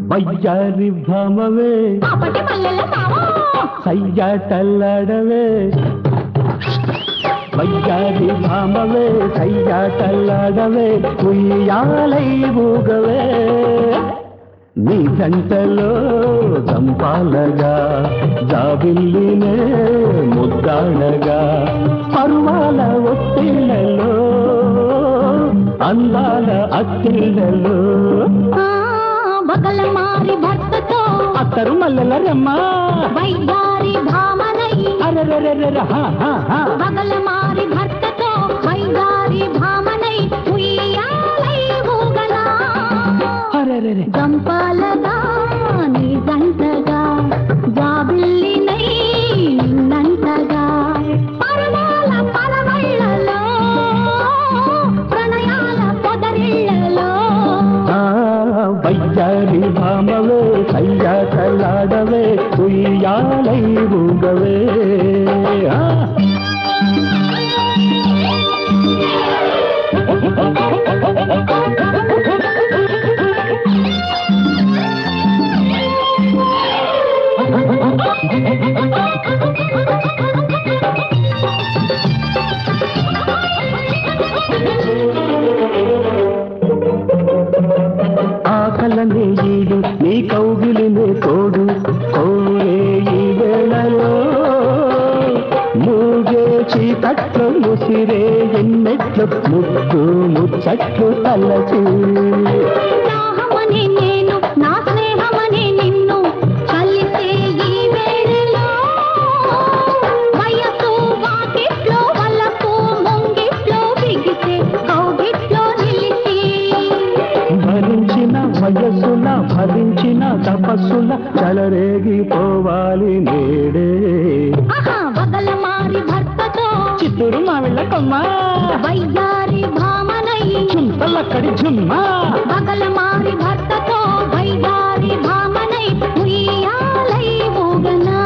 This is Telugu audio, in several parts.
వయ్యారి భామవే సయ్యాటల్లాడవే వయ్యారి భామవే సయ్యాటల్లాడవే ఉయ్యాలై ఊగవే నీ జంటలో చంపాలగా జాబిల్లినే ముద్దాడగా పర్వాల ఒత్తిళ్లలో అందాల అత్తిళ్లలో బగల మారి భర్తతో అత్తరు మల్లెల రమ్మ వయ్యారి భామనై బగల మారి భర్తతో వయ్యారి భామనై ఉయ్యాలై ఊగలా గంపాలగా నీ గంటగా జాబిల్లినై నిన్నంటగా పరమాల పరవళ్ళలో ప్రణయాల పొదరిళ్ళలో వయ్యారి భామవే సయ్యాటలాడవే ఉయ్యాలై ఊగవే ఆకలనే ఈడు నీ కౌగిలినే తోడు కోరే ఈ వేళలో మూగే చీకట్లు ముసిరే ఎన్నెట్లు ముద్దు ముచ్చట్లు తలచి దాహమని నేను నా స్నేహమని నిన్ను కలిసే ఈ వేళలో వయసు వాకిట్లో వలపు ముంగిట్లో బిగిసే కౌగిట్లో నిలిచి భరించిన వయస్సుల భరించిన తపస్సుల చలరేగిపోవాలి నేడే వగల మారి భర్తతో చిత్తూరు మావిళ్ళ కొమ్మ వయ్యారి భామనై చుంతలక్కడి చుమ్మ వగల మారి భర్తతో వయ్యారి భామనై ఉయ్యాలై ఊగనా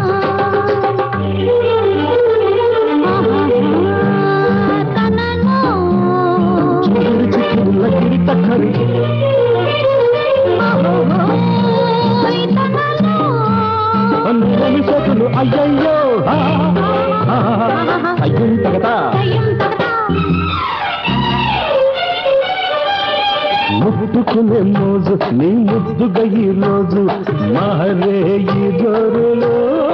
తనను చిక్కులకిడి తక్కరి సతులు అయ్యయ్యో అయ్యం తగదా ముద్దుకునే మోజు నీ ముద్దుగా ఈ రోజు మారే ఈ జోరులో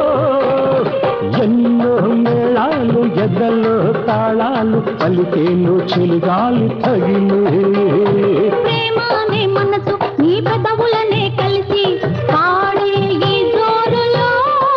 ఎన్నో మేళాలు ఎదలో తాళాలు పలికేను చిలుగాలి తగిలే ప్రేమానే మనసు నీ పెదవులనే కలిసి పాడే ఈ జోరులో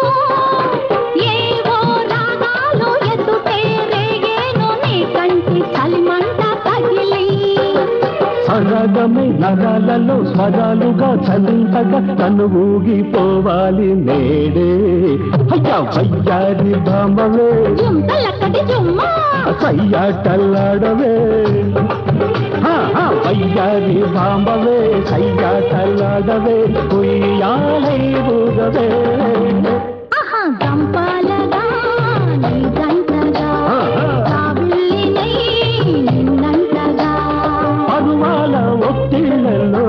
ఏవో రాగాలు ఎదుటే రేగేను నీ కంటి చలిమంట తగిలి సరగమై నరాలలో స్వరాలుగా చలింతగా తను ఊగిపోవాలి నేడే అయ్యా వయ్యారి భామవే జుంతలక్కడి జుమ్మ సయ్యాటల్లాడవే వయ్యారి భామవే సయ్యాటల్లాడవే ఉయ్యాలై ఊగవే గంపాలగా నీ గంటగా కాబిల్లినై నిన్నంటగా పరువాల ఒత్తిళ్లలో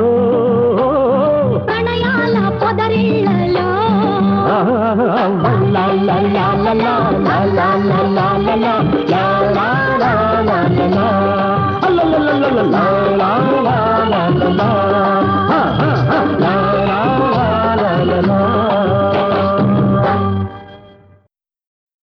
ప్రణయాల పొదరిళ్ళలో la la la la la la la la